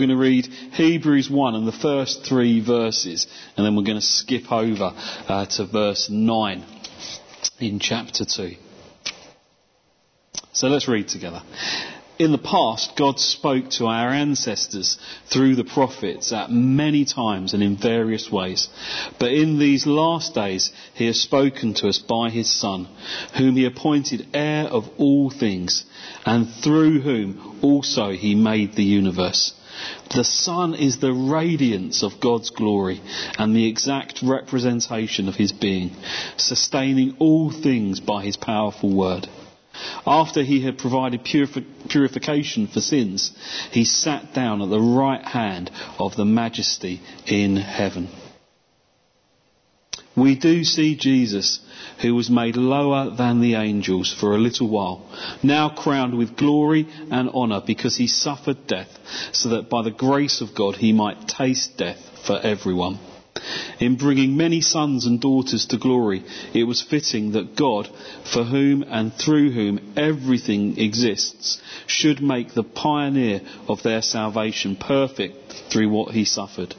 We're going to read Hebrews 1 and the first 3 verses, and then we're going to skip over to verse 9 in chapter 2. So let's read together. In the past, God spoke to our ancestors through the prophets at many times and in various ways. But in these last days, he has spoken to us by his Son, whom he appointed heir of all things, and through whom also he made the universe. The Son is the radiance of God's glory and the exact representation of his being, sustaining all things by his powerful word. After he had provided purification for sins, he sat down at the right hand of the Majesty in heaven. We do see Jesus, who was made lower than the angels for a little while, now crowned with glory and honour because he suffered death, so that by the grace of God he might taste death for everyone. In bringing many sons and daughters to glory, it was fitting that God, for whom and through whom everything exists, should make the pioneer of their salvation perfect through what he suffered.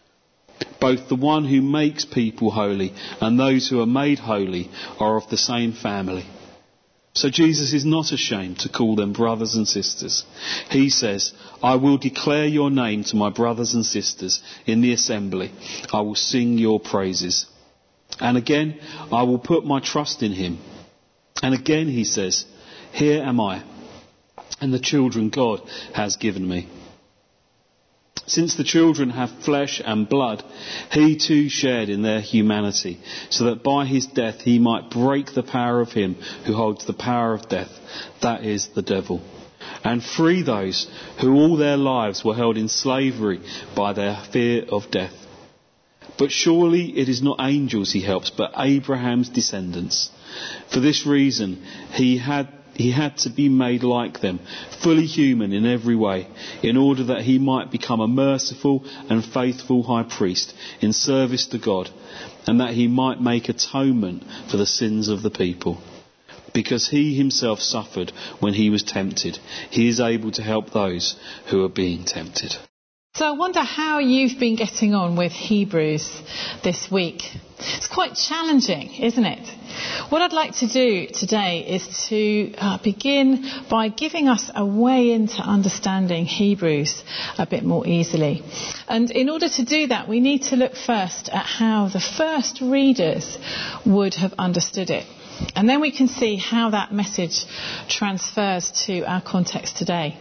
Both the one who makes people holy and those who are made holy are of the same family. So Jesus is not ashamed to call them brothers and sisters. He says, I will declare your name to my brothers and sisters in the assembly. I will sing your praises. And again, I will put my trust in him. And again he says, here am I, and the children God has given me. Since the children have flesh and blood, he too shared in their humanity, so that by his death he might break the power of him who holds the power of death, that is, the devil, and free those who all their lives were held in slavery by their fear of death. But surely it is not angels he helps, but Abraham's descendants. For this reason he had to be made like them, fully human in every way, in order that he might become a merciful and faithful high priest in service to God, and that he might make atonement for the sins of the people. Because he himself suffered when he was tempted, he is able to help those who are being tempted. So I wonder how you've been getting on with Hebrews this week. It's quite challenging, isn't it? What I'd like to do today is to begin by giving us a way into understanding Hebrews a bit more easily. And in order to do that, we need to look first at how the first readers would have understood it. And then we can see how that message transfers to our context today.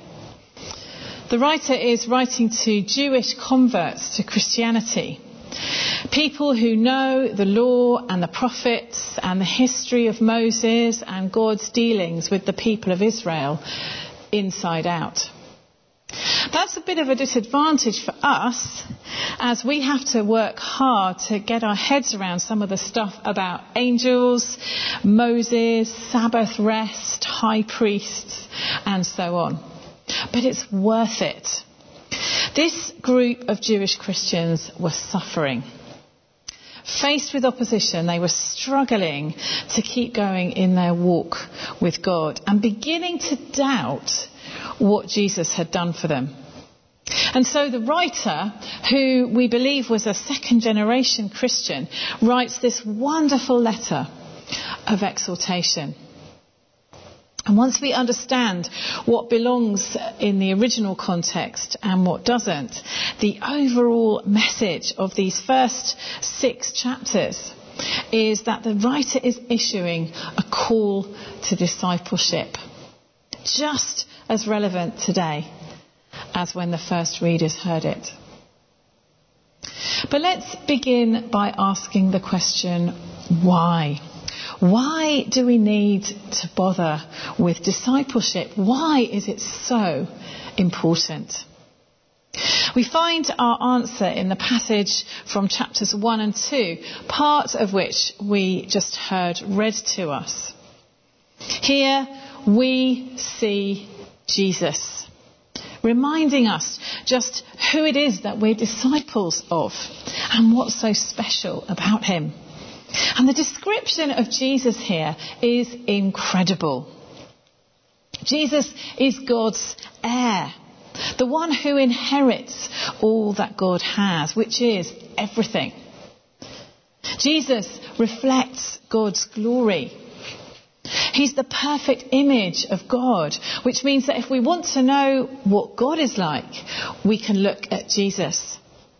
The writer is writing to Jewish converts to Christianity, people who know the law and the prophets and the history of Moses and God's dealings with the people of Israel inside out. That's a bit of a disadvantage for us, as we have to work hard to get our heads around some of the stuff about angels, Moses, Sabbath rest, high priests, and so on. But it's worth it. This group of Jewish Christians were suffering. Faced with opposition, they were struggling to keep going in their walk with God and beginning to doubt what Jesus had done for them. And so the writer, who we believe was a second-generation Christian, writes this wonderful letter of exhortation. And once we understand what belongs in the original context and what doesn't, the overall message of these first 6 chapters is that the writer is issuing a call to discipleship, just as relevant today as when the first readers heard it. But let's begin by asking the question, why? Why do we need to bother with discipleship? Why is it so important? We find our answer in the passage from chapters 1 and 2, part of which we just heard read to us. Here we see Jesus, reminding us just who it is that we're disciples of and what's so special about him. And the description of Jesus here is incredible. Jesus is God's heir. the one who inherits all that God has, which is everything. Jesus reflects God's glory. He's the perfect image of God, which means that if we want to know what God is like, we can look at Jesus.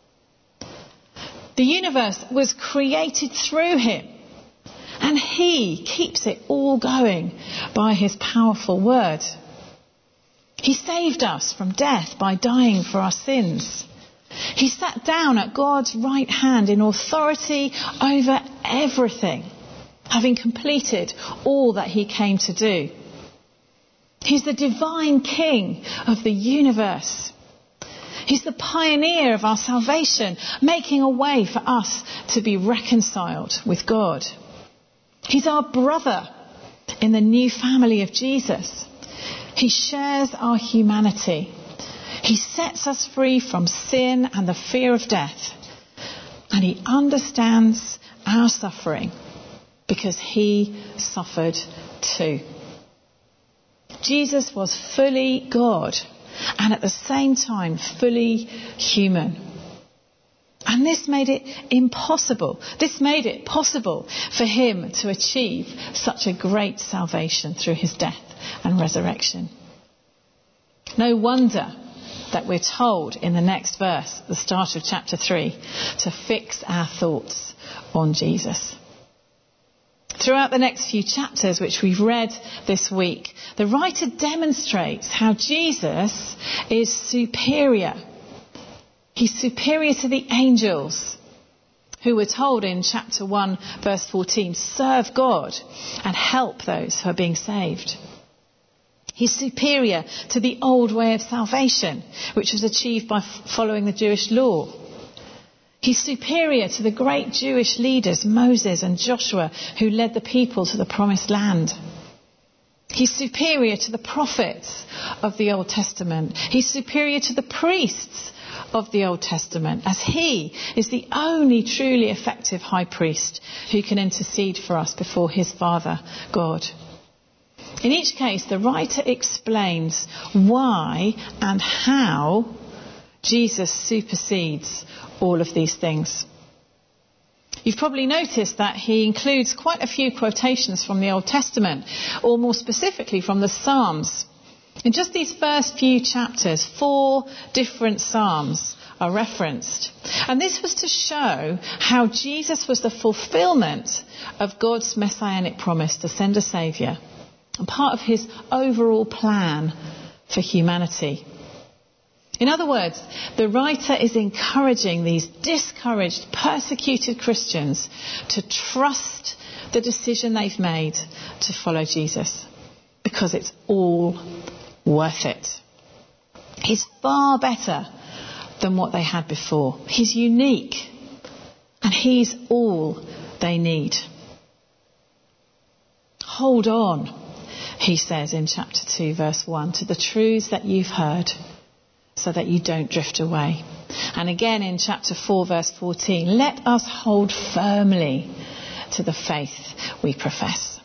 The universe was created through him, and he keeps it all going by his powerful word. He saved us from death by dying for our sins. He sat down at God's right hand in authority over everything, having completed all that he came to do. He's the divine king of the universe. He's the pioneer of our salvation, making a way for us to be reconciled with God. He's our brother in the new family of Jesus. He shares our humanity. He sets us free from sin and the fear of death. And he understands our suffering because he suffered too. Jesus was fully God and at the same time fully human. And this made it impossible. This made it possible for him to achieve such a great salvation through his death and resurrection. No wonder that we're told in the next verse, the start of chapter 3, to fix our thoughts on Jesus. Throughout the next few chapters, which we've read this week, the writer demonstrates how Jesus is superior. He's superior to the angels who were told in chapter 1, verse 14, serve God and help those who are being saved. He's superior to the old way of salvation, which was achieved by following the Jewish law. He's superior to the great Jewish leaders, Moses and Joshua, who led the people to the promised land. He's superior to the prophets of the Old Testament. He's superior to the priests of the Old Testament, as he is the only truly effective high priest who can intercede for us before his Father, God. In each case, the writer explains why and how Jesus supersedes all of these things. You've probably noticed that he includes quite a few quotations from the Old Testament, or more specifically from the Psalms. In just these first few chapters, 4 different Psalms are referenced. And this was to show how Jesus was the fulfillment of God's messianic promise to send a saviour, and part of his overall plan for humanity. In other words, the writer is encouraging these discouraged, persecuted Christians to trust the decision they've made to follow Jesus, because it's all worth it. He's far better than what they had before. He's unique, and he's all they need. Hold on, he says in chapter 2, verse 1, to the truths that you've heard, so that you don't drift away. And again in chapter 4, verse 14, let us hold firmly to the faith we profess.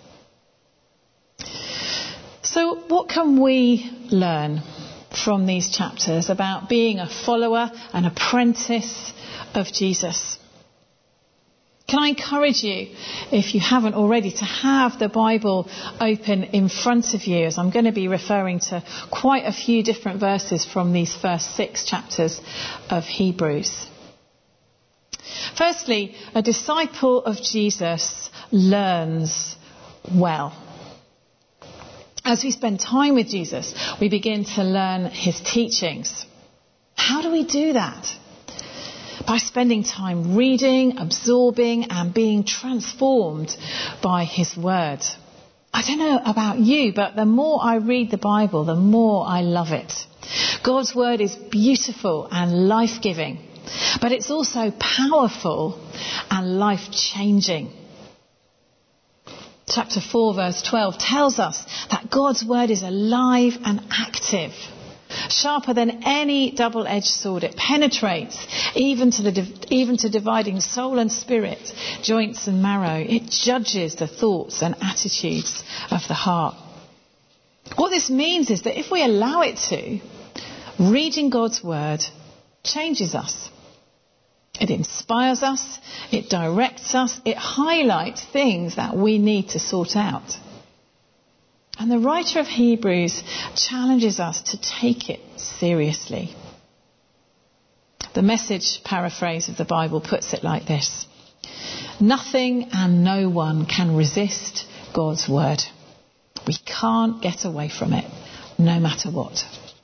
So what can we learn from these chapters about being a follower, an apprentice of Jesus? Can I encourage you, if you haven't already, to have the Bible open in front of you, as I'm going to be referring to quite a few different verses from these first 6 chapters of Hebrews. Firstly, a disciple of Jesus learns well. As we spend time with Jesus, we begin to learn his teachings. How do we do that? By spending time reading, absorbing, and being transformed by his word. I don't know about you, but the more I read the Bible, the more I love it. God's word is beautiful and life-giving, but it's also powerful and life-changing. Chapter 4, verse 12 tells us that God's word is alive and active. Sharper than any double-edged sword, it penetrates even to dividing soul and spirit, joints and marrow. It judges the thoughts and attitudes of the heart. What this means is that if we allow it to, Reading God's word changes us. It inspires us, it directs us, it highlights things that we need to sort out. And the writer of Hebrews challenges us to take it seriously. The Message paraphrase of the Bible puts it like this: nothing and no one can resist God's word. We can't get away from it, no matter what.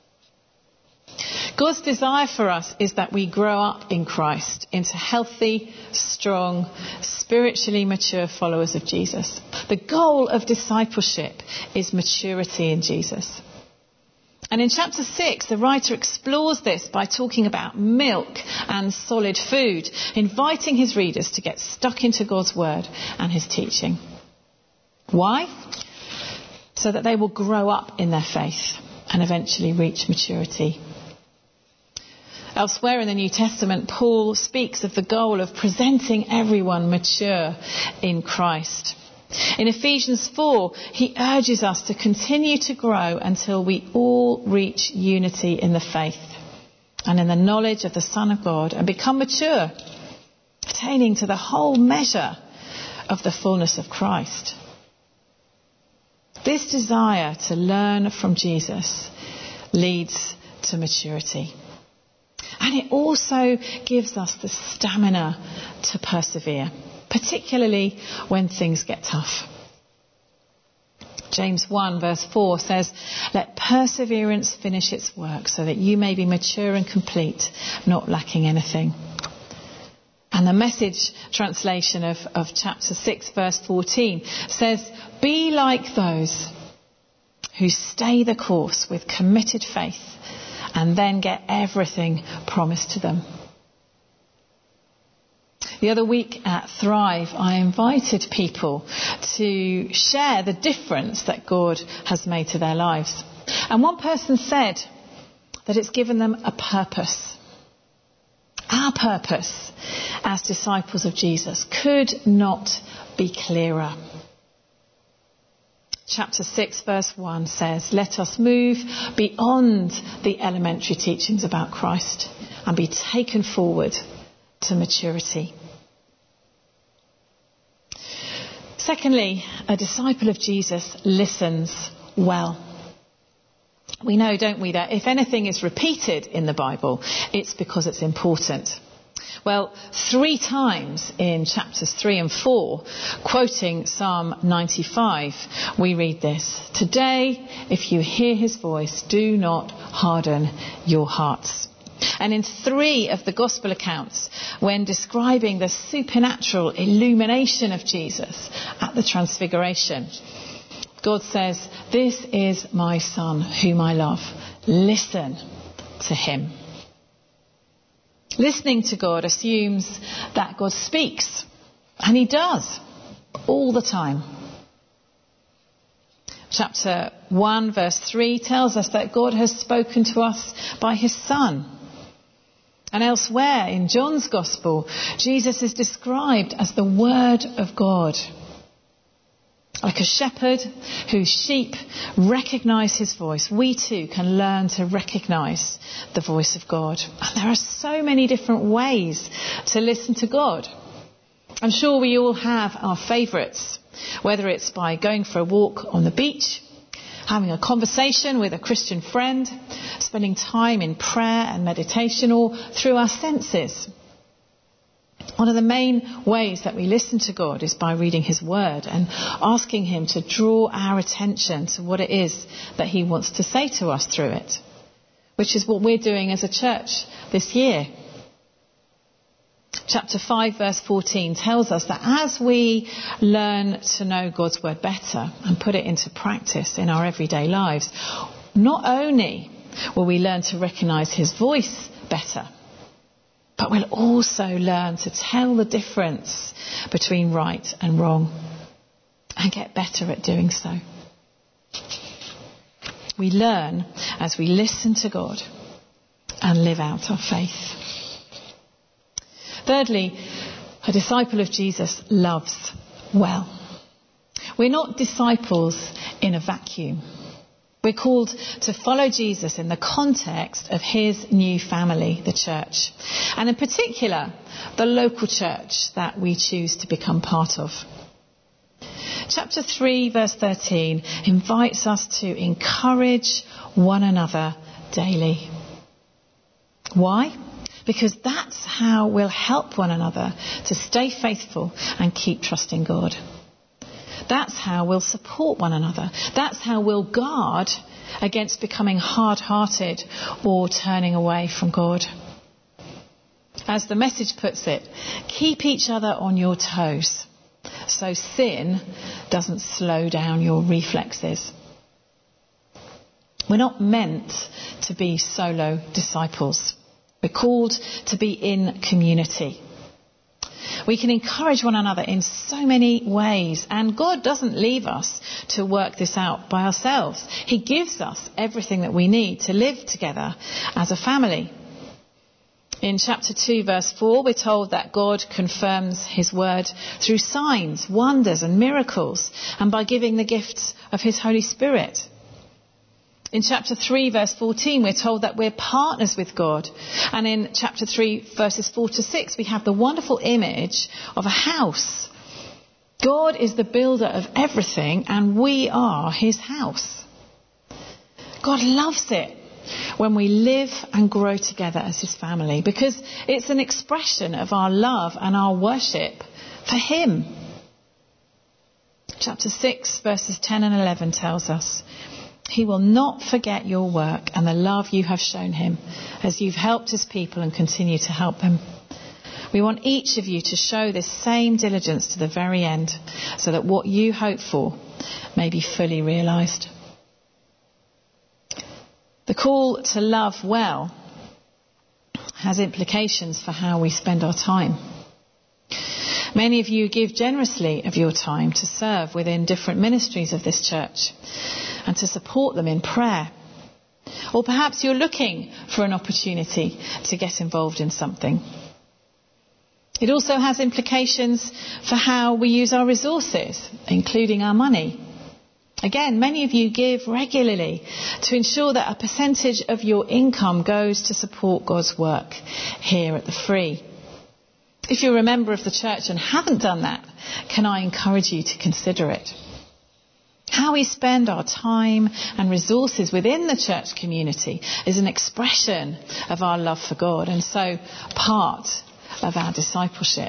God's desire for us is that we grow up in Christ into healthy, strong, spiritually mature followers of Jesus. The goal of discipleship is maturity in Jesus. And in chapter 6, the writer explores this by talking about milk and solid food, inviting his readers to get stuck into God's word and his teaching. Why? So that they will grow up in their faith and eventually reach maturity. Elsewhere in the New Testament, Paul speaks of the goal of presenting everyone mature in Christ. In Ephesians 4, he urges us to continue to grow until we all reach unity in the faith and in the knowledge of the Son of God and become mature, attaining to the whole measure of the fullness of Christ. This desire to learn from Jesus leads to maturity. And it also gives us the stamina to persevere, particularly when things get tough. James 1 verse 4 says, "Let perseverance finish its work so that you may be mature and complete, not lacking anything." And the Message translation of chapter 6 verse 14 says, "Be like those who stay the course with committed faith and then get everything promised to them." The other week at Thrive, I invited people to share the difference that God has made to their lives. And one person said that it's given them a purpose. Our purpose as disciples of Jesus could not be clearer. Chapter 6 verse 1 says, "Let us move beyond the elementary teachings about Christ and be taken forward to maturity." Secondly, a disciple of Jesus listens well. We know, don't we, that if anything is repeated in the Bible, it's because it's important. Well, 3 times in chapters 3 and 4, quoting Psalm 95, we read this: "Today, if you hear his voice, do not harden your hearts." And in 3 of the gospel accounts, when describing the supernatural illumination of Jesus at the Transfiguration, God says, "This is my Son whom I love. Listen to him." Listening to God assumes that God speaks, and he does, all the time. Chapter 1 verse 3 tells us that God has spoken to us by his Son. And elsewhere in John's Gospel, Jesus is described as the Word of God. Like a shepherd whose sheep recognise his voice, we too can learn to recognise the voice of God. And there are so many different ways to listen to God. I'm sure we all have our favourites, whether it's by going for a walk on the beach, having a conversation with a Christian friend, spending time in prayer and meditation, or through our senses. One of the main ways that we listen to God is by reading his word and asking him to draw our attention to what it is that he wants to say to us through it, which is what we're doing as a church this year. Chapter 5 verse 14 tells us that as we learn to know God's word better and put it into practice in our everyday lives, not only will we learn to recognise his voice better, but we'll also learn to tell the difference between right and wrong and get better at doing so. We learn as we listen to God and live out our faith. Thirdly, a disciple of Jesus loves well. We're not disciples in a vacuum. We're called to follow Jesus in the context of his new family, the church. And in particular, the local church that we choose to become part of. Chapter 3, verse 13 invites us to encourage one another daily. Why? Because that's how we'll help one another to stay faithful and keep trusting God. That's how we'll support one another. That's how we'll guard against becoming hard-hearted or turning away from God. As the message puts it, keep each other on your toes so sin doesn't slow down your reflexes. We're not meant to be solo disciples. We're called to be in community. We can encourage one another in so many ways, and God doesn't leave us to work this out by ourselves. He gives us everything that we need to live together as a family. In chapter 2, verse 4, we're told that God confirms his word through signs, wonders and miracles, and by giving the gifts of his Holy Spirit. In chapter 3, verse 14, we're told that we're partners with God. And in chapter 3, verses 4 to 6, we have the wonderful image of a house. God is the builder of everything, and we are his house. God loves it when we live and grow together as his family, because it's an expression of our love and our worship for him. Chapter 6, verses 10 and 11 tells us, he will not forget your work and the love you have shown him as you've helped his people and continue to help them. We want each of you to show this same diligence to the very end so that what you hope for may be fully realised. The call to love well has implications for how we spend our time. Many of you give generously of your time to serve within different ministries of this church and to support them in prayer. Or perhaps you're looking for an opportunity to get involved in something. It also has implications for how we use our resources, including our money. Again, many of you give regularly to ensure that a percentage of your income goes to support God's work here at the Free. If you're a member of the church and haven't done that, can I encourage you to consider it? How we spend our time and resources within the church community is an expression of our love for God and so part of our discipleship.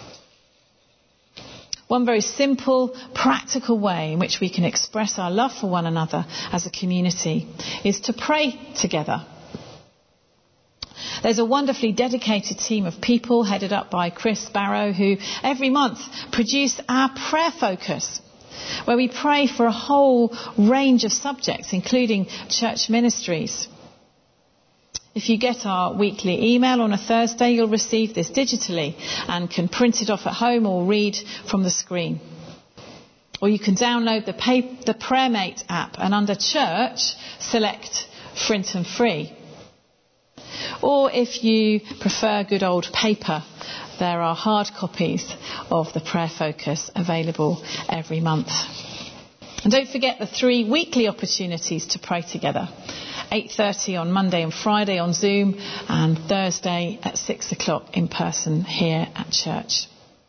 One very simple, practical way in which we can express our love for one another as a community is to pray together. There's a wonderfully dedicated team of people headed up by Chris Barrow who every month produce our prayer focus, where we pray for a whole range of subjects, including church ministries. If you get our weekly email on a Thursday, you'll receive this digitally and can print it off at home or read from the screen. Or you can download the PrayerMate app and under Church, select Frinton Free. Or if you prefer good old paper, there are hard copies of the prayer focus available every month. And don't forget the 3 weekly opportunities to pray together. 8:30 on Monday and Friday on Zoom, and Thursday at 6 o'clock in person here at church.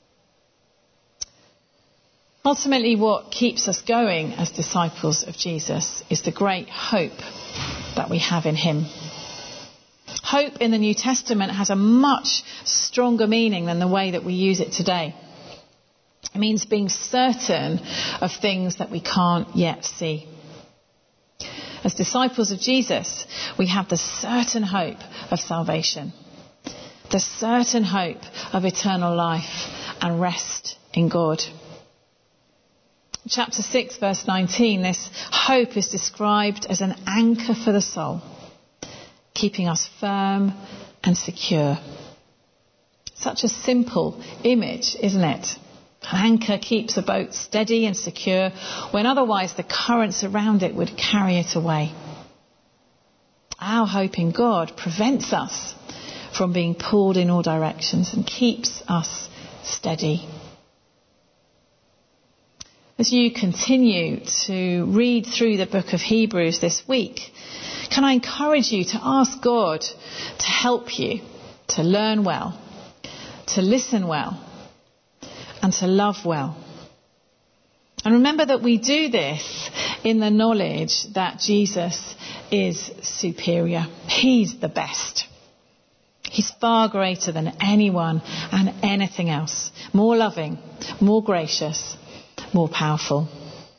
Ultimately, what keeps us going as disciples of Jesus is the great hope that we have in him. Hope in the New Testament has a much stronger meaning than the way that we use it today. It means being certain of things that we can't yet see. As disciples of Jesus, we have the certain hope of salvation, the certain hope of eternal life and rest in God. Chapter 6, verse 19, this hope is described as an anchor for the soul, keeping us firm and secure. Such a simple image, isn't it? An anchor keeps a boat steady and secure when otherwise the currents around it would carry it away. Our hope in God prevents us from being pulled in all directions and keeps us steady. as you continue to read through the book of Hebrews this week, can I encourage you to ask God to help you to learn well, to listen well, and to love well. And remember that we do this in the knowledge that Jesus is superior. He's the best. He's far greater than anyone and anything else. More loving, more gracious, more powerful.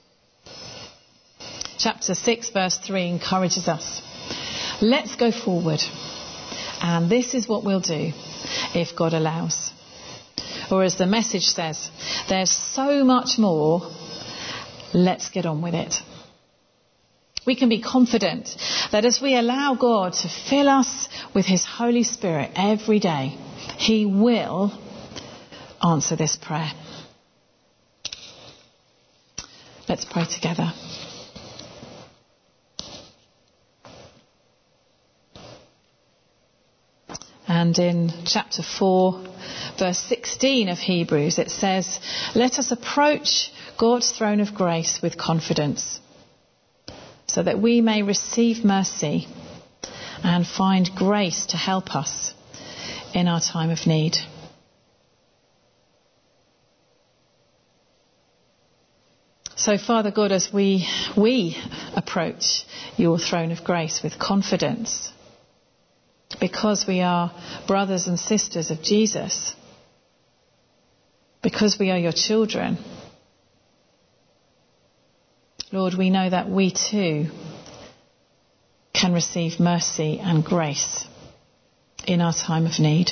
Chapter 6 verse 3 encourages us. Let's go forward. And this is what we'll do if God allows. Or as the Message says, there's so much more. Let's get on with it. We can be confident that as we allow God to fill us with His Holy Spirit every day, He will answer this prayer. Let's pray together. And in chapter 4, verse 16 of Hebrews, it says, "Let us approach God's throne of grace with confidence, so that we may receive mercy and find grace to help us in our time of need." So, Father God, as we approach your throne of grace with confidence, because we are brothers and sisters of Jesus, because we are your children, Lord, we know that we too can receive mercy and grace in our time of need.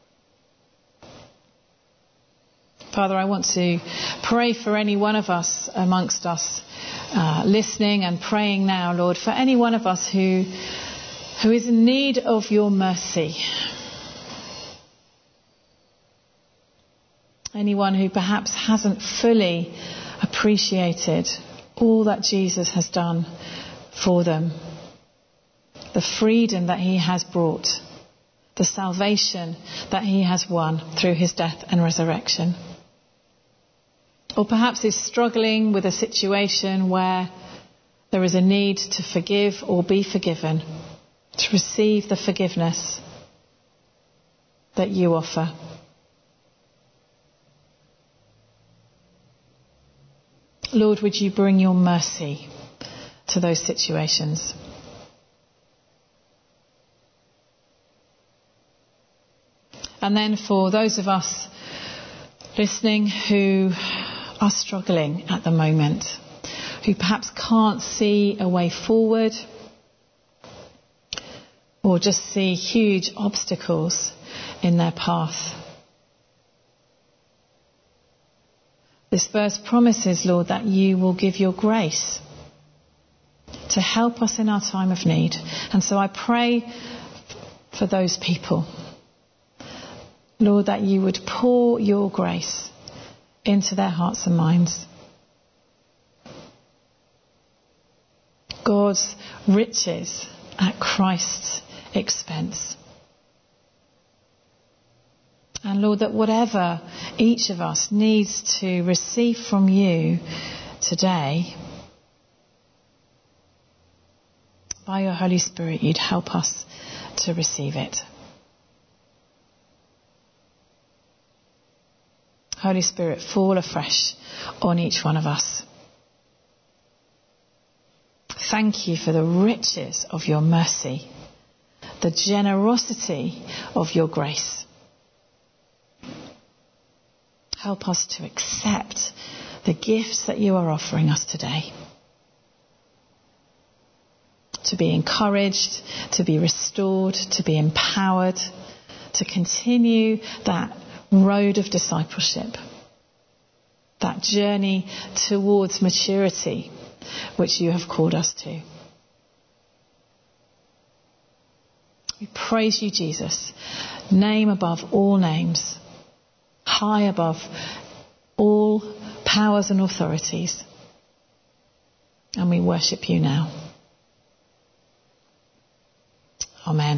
Father, I want to pray for any one of us amongst us listening and praying now, Lord, for any one of us who is in need of your mercy. Anyone who perhaps hasn't fully appreciated all that Jesus has done for them, the freedom that he has brought, the salvation that he has won through his death and resurrection. Or perhaps is struggling with a situation where there is a need to forgive or be forgiven, to receive the forgiveness that you offer. Lord, would you bring your mercy to those situations? And then for those of us listening who are struggling at the moment, who perhaps can't see a way forward, or just see huge obstacles in their path. This verse promises, Lord, that you will give your grace to help us in our time of need. And so I pray for those people, Lord, that you would pour your grace into their hearts and minds. God's riches at Christ's expense. And Lord, that whatever each of us needs to receive from you today, by your Holy Spirit, you'd help us to receive it. Holy Spirit, fall afresh on each one of us. Thank you for the riches of your mercy, the generosity of your grace. Help us to accept the gifts that you are offering us today. To be encouraged, to be restored, to be empowered, to continue that road of discipleship, that journey towards maturity which you have called us to. We praise you, Jesus, name above all names, high above all powers and authorities. And we worship you now. Amen.